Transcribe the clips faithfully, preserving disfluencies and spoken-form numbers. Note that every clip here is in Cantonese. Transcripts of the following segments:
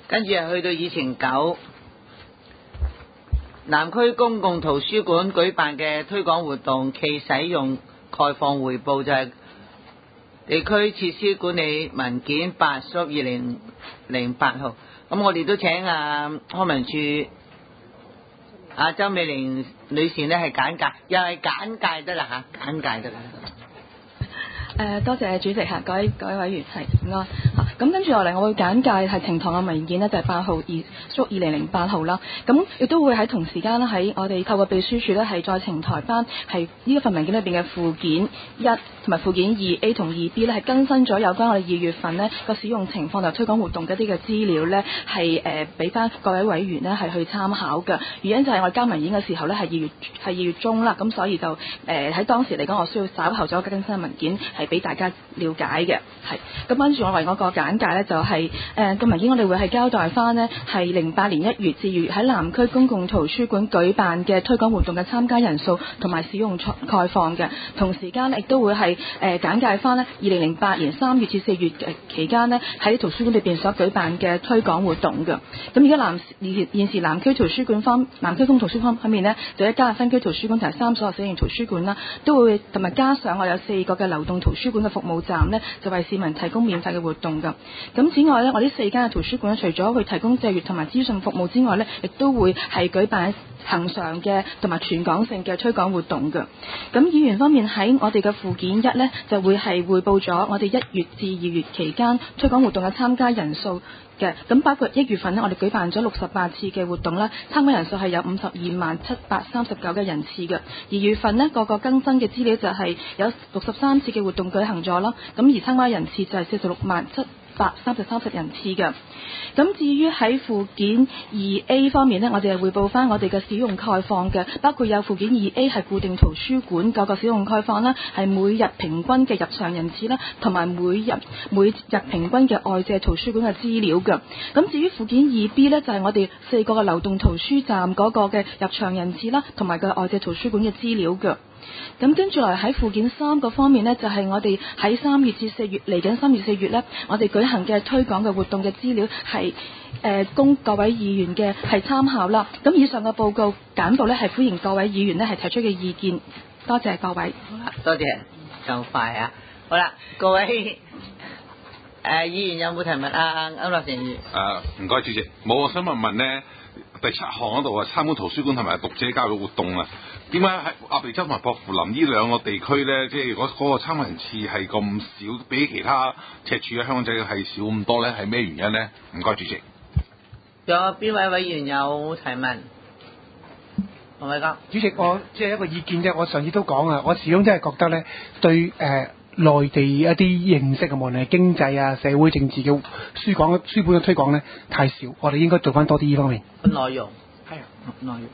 跟住係去到議程九，南區公共圖書館舉辦嘅推廣活動其使用概況匯報，就係地區設施管理文件八十二零零八號。咁我哋都請啊康文署啊周美玲女士呢係簡介，又係簡介得啦吓，簡介得啦。 誒、呃、多謝主席嚇，各位各位委員係唔該嚇。咁跟住落嚟，我會簡介係呈堂嘅文件呢，就係八號二縮二零零八號啦。咁亦都會喺同時間咧，喺我哋透過秘書處咧，係再呈台翻係呢一份文件裏邊嘅附件一同埋附件二 A 同二 B 咧，係更新咗有關我哋二月份呢個使用情況同埋推廣活動嘅一啲嘅資料咧，係誒俾翻各位委員呢係去參考嘅。原因就係我哋交文件嘅時候咧係二月係二月中啦，咁所以就誒喺、呃、當時嚟講，我需要稍後咗更新嘅文件係俾大家了解嘅。係咁跟住我為我個簡介咧，就係誒個文件我哋會係交代翻呢係零八年一月至二月喺南區公共圖書館舉辦嘅推廣活動嘅參加人數同埋使用概況嘅。同時間亦都會係誒、呃、簡介翻呢二零零八年三月至四月期間呢喺圖書館裏邊所舉辦嘅推廣活動嘅。咁而家南現時南區圖書館方南區公圖書館方面呢，就一加入分區圖書館同埋三所小型圖書館啦，都會同埋加上我有四個嘅流動圖書館嘅服務站呢，就為市民提供免費嘅活動㗎。咁此外呢，我呢四間嘅圖書館除咗去提供借閱同埋資訊服務之外呢，亦都會係舉辦恆常嘅同埋全港性嘅推廣活動嘅。咁議員方面喺我哋嘅附件一呢，就會係匯報咗我哋一月至二月期間推廣活動嘅參加人數嘅。咁包括一月份呢，我哋舉辦咗六十八次嘅活動啦，參加人數係有五十二萬七百三十九嘅人次嘅。二月份呢，個個更新嘅資料就係有六十三次嘅活動舉行咗啦，咁而參加人次就係四十六萬七百三十三十人次嘅。咁至於喺附件二 A 方面呢，我哋係匯報翻我哋嘅使用概況嘅，包括有附件二 A 係固定圖書館嗰個使用概況啦，係每日平均嘅入場人次啦，同埋每日每日平均嘅外借圖書館嘅資料嘅。咁至於附件二 B 呢，就係我哋四個嘅流動圖書站嗰個嘅入場人次啦，同埋個外借圖書館嘅資料嘅。咁跟住嚟喺附件三個方面呢，就係、是、我哋喺三月至四月嚟緊三月四月呢，我哋舉行嘅推廣嘅活動嘅資料係誒、呃、供各位議員嘅係參考啦。咁以上嘅報告簡報呢，係歡迎各位議員呢係提出嘅意見。多謝各位。 好啦，多謝，就快啊！好啦，各位誒、呃、議員有冇提問啊？區諾誠議員。 誒唔該主席，冇我想問問呢。第七項嗰度啊，參觀圖書館同埋讀者教育活動啊，點解喺鴨脷洲同埋薄扶林呢兩個地區咧，即係嗰嗰個參觀人次係咁少，比其他赤柱嘅香港仔係少咁多咧？係咩原因咧？唔該主席。 有邊位委員有提問？洪偉剛。 主席，我即係一個意見啫。我上次都講啊，我始終真係覺得咧，對誒。呃內地一啲認識嘅，無論係經濟啊、社會政治嘅書講書本嘅推廣咧，太少，我哋應該做翻多啲呢方面。 內容係啊， 內容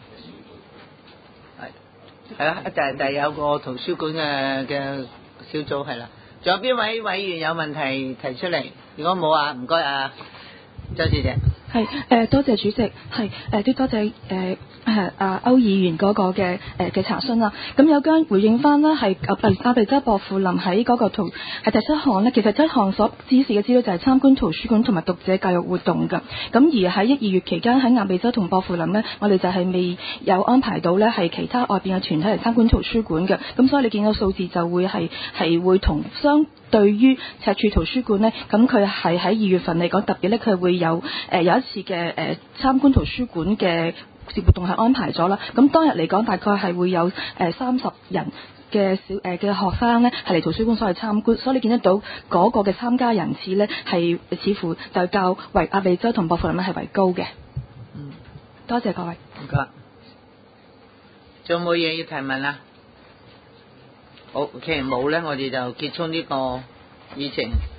係係啦，就係就係有個圖書館嘅嘅小組係啦。仲有邊位委員有問題提出嚟？如果冇啊，唔該啊，周小姐。 係誒、呃，多謝主席，係誒都多謝誒誒啊區議員嗰個嘅誒嘅查詢啦。咁有關回應翻啦，係鴨鴨脷洲薄扶林喺嗰個圖係第七項呢，其實第七項所指示嘅資料就係參觀圖書館同埋讀者教育活動㗎。咁而喺一二月期間喺鴨脷洲同薄扶林呢，我哋就係未有安排到呢係其他外邊嘅團體嚟參觀圖書館嘅。咁所以你見到數字就會係係會同相。對於赤柱圖書館呢，咁佢係喺二月份嚟講特別呢，佢會有誒、呃、有一次嘅誒、呃、參觀圖書館嘅活動係安排咗啦。咁當日嚟講，大概係會有誒三十人嘅小誒嘅、呃、學生呢係嚟圖書館所去參觀，所以你見得到嗰個嘅參加人次呢係似乎就較為鴨脷洲同薄扶林係為高嘅。 嗯， 多謝各位。 唔該。仲有冇嘢要提問啊？好，既然冇咧，我哋就結束呢個議程。